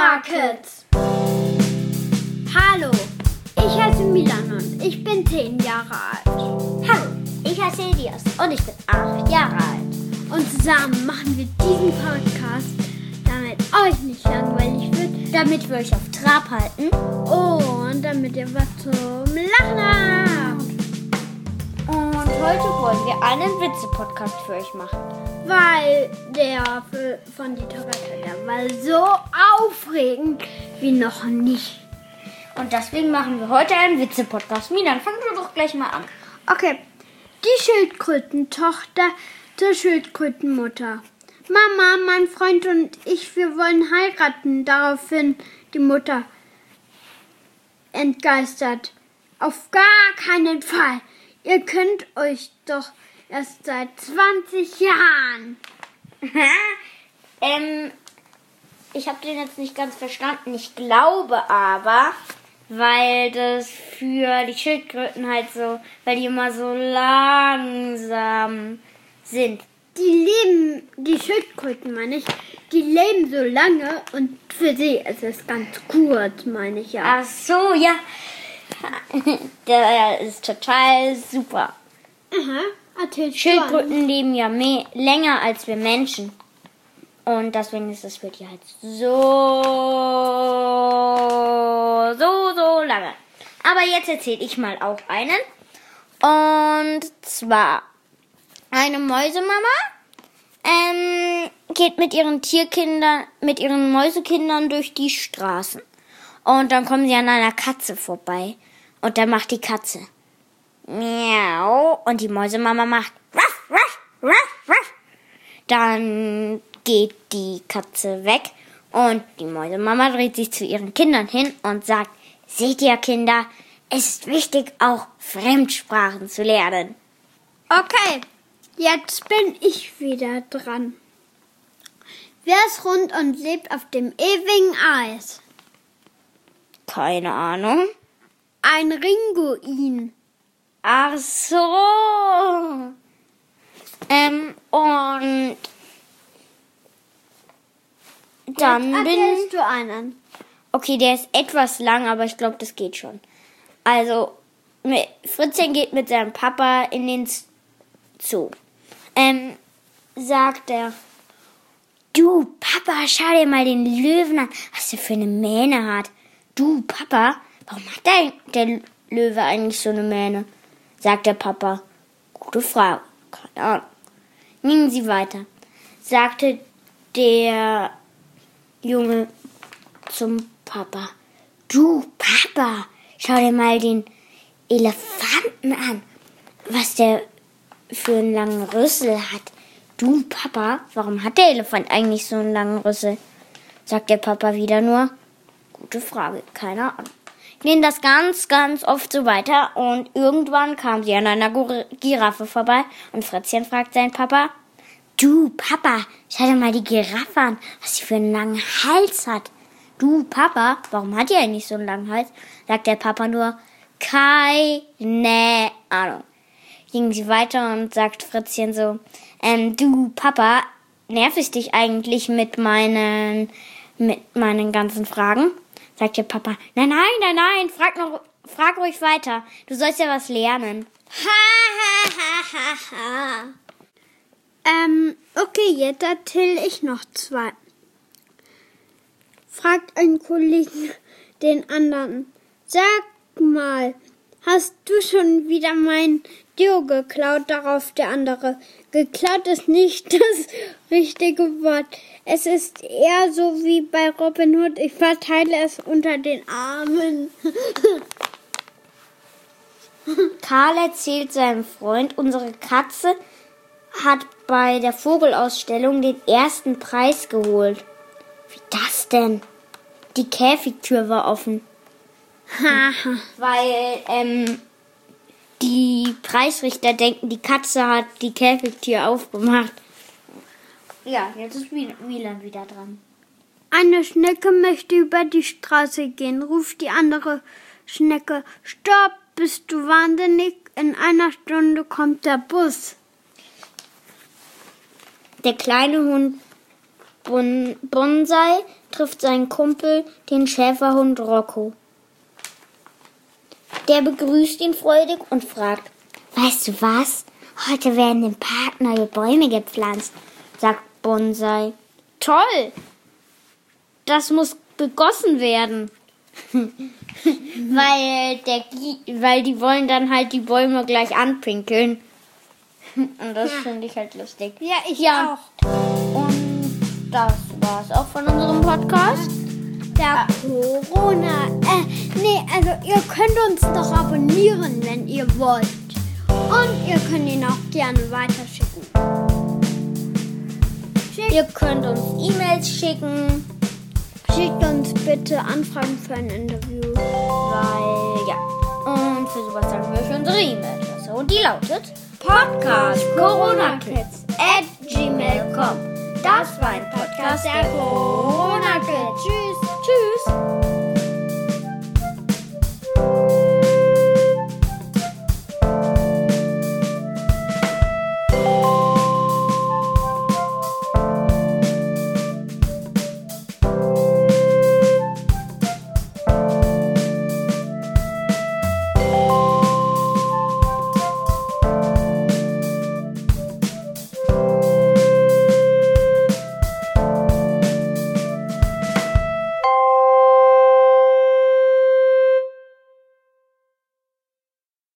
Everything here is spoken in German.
Market. Hallo, ich heiße Milan und ich bin 10 Jahre alt. Hallo, ich heiße Elias und ich bin 8 Jahre alt. Und zusammen machen wir diesen Podcast, damit euch nicht langweilig wird, damit wir euch auf Trab halten und damit ihr was zum Lachen habt. Und heute wollen wir einen Witze-Podcast für euch machen. Weil der von die Torette, der war so aufregend wie noch nicht. Und deswegen machen wir heute einen Witze-Podcast. Milan, fangen wir doch gleich mal an. Okay, die Schildkrötentochter zur Schildkrötenmutter. Mama, mein Freund und ich, wir wollen heiraten. Daraufhin die Mutter entgeistert. Auf gar keinen Fall. Ihr könnt euch doch erst seit 20 Jahren. Ich habe den jetzt nicht ganz verstanden. Ich glaube aber, weil das für die Schildkröten halt so, weil die immer so langsam sind. Die Schildkröten meine ich, die leben so lange und für sie ist es ganz kurz, meine ich ja. Ach so, ja. Der ist total super. Aha, erzähl Schildkröten leben ja länger als wir Menschen. Und deswegen ist das für die halt so lange. Aber jetzt erzähle ich mal auch einen. Und zwar eine Mäusemama geht mit ihren Mäusekindern durch die Straßen. Und dann kommen sie an einer Katze vorbei. Und dann macht die Katze miau. Und die Mäusemama macht ruff, ruff, ruff, ruff. Dann geht die Katze weg. Und die Mäusemama dreht sich zu ihren Kindern hin und sagt, seht ihr Kinder, es ist wichtig, auch Fremdsprachen zu lernen. Okay, jetzt bin ich wieder dran. Wer ist rund und lebt auf dem ewigen Eis? Keine Ahnung. Ein Ringuin. Ach so. Und dann erzählst du einen. Okay, der ist etwas lang, aber ich glaube, das geht schon. Also, Fritzchen geht mit seinem Papa in den Zoo. Sagt er, du Papa, schau dir mal den Löwen an, was der für eine Mähne hat. Du Papa, warum hat der Löwe eigentlich so eine Mähne? Sagt der Papa, gute Frage, keine Ahnung. Gingen sie weiter. Sagte der Junge zum Papa, du Papa, schau dir mal den Elefanten an, was der für einen langen Rüssel hat. Du Papa, warum hat der Elefant eigentlich so einen langen Rüssel? Sagt der Papa wieder nur, gute Frage, keine Ahnung. Gehen das ganz, ganz oft so weiter und irgendwann kam sie an einer Giraffe vorbei und Fritzchen fragt seinen Papa, du Papa, schau dir mal die Giraffe an, was sie für einen langen Hals hat. Du Papa, warum hat die eigentlich so einen langen Hals? Sagt der Papa nur, keine Ahnung. Gingen sie weiter und sagt Fritzchen so, du Papa, nerv ich dich eigentlich mit meinen ganzen Fragen? Sagt der Papa, nein, frag ruhig weiter. Du sollst ja was lernen. Okay, jetzt erzähle ich noch 2. Fragt ein Kollegen den anderen, sag mal, hast du schon wieder mein Deo geklaut? Darauf der andere, geklaut ist nicht das richtige Wort. Es ist eher so wie bei Robin Hood, ich verteile es unter den Armen. Karl erzählt seinem Freund, unsere Katze hat bei der Vogelausstellung den ersten Preis geholt. Wie das denn? Die Käfigtür war offen. Weil die Preisrichter denken, die Katze hat die Käfigtür aufgemacht. Ja, jetzt ist Milan wieder dran. Eine Schnecke möchte über die Straße gehen, ruft die andere Schnecke. Stopp, bist du wahnsinnig? In einer Stunde kommt der Bus. Der kleine Hund Bonsai trifft seinen Kumpel, den Schäferhund Rocco. Der begrüßt ihn freudig und fragt, weißt du was? Heute werden im Park neue Bäume gepflanzt, sagt Bonsai. Toll! Das muss begossen werden. weil die wollen dann halt die Bäume gleich anpinkeln. Und das finde ich halt lustig. Ja, ich auch. Und das war's auch von unserem Podcast. Der Corona. Also ihr könnt uns doch abonnieren, wenn ihr wollt. Und ihr könnt ihn auch gerne weiterschicken. Ihr könnt uns E-Mails schicken. Schickt uns bitte Anfragen für ein Interview. Und für sowas sagen wir für unsere E-Mail-Adresse. Und die lautet podcastcoronakids@gmail.com. Das war ein Podcast der Corona Kids. Tschüss.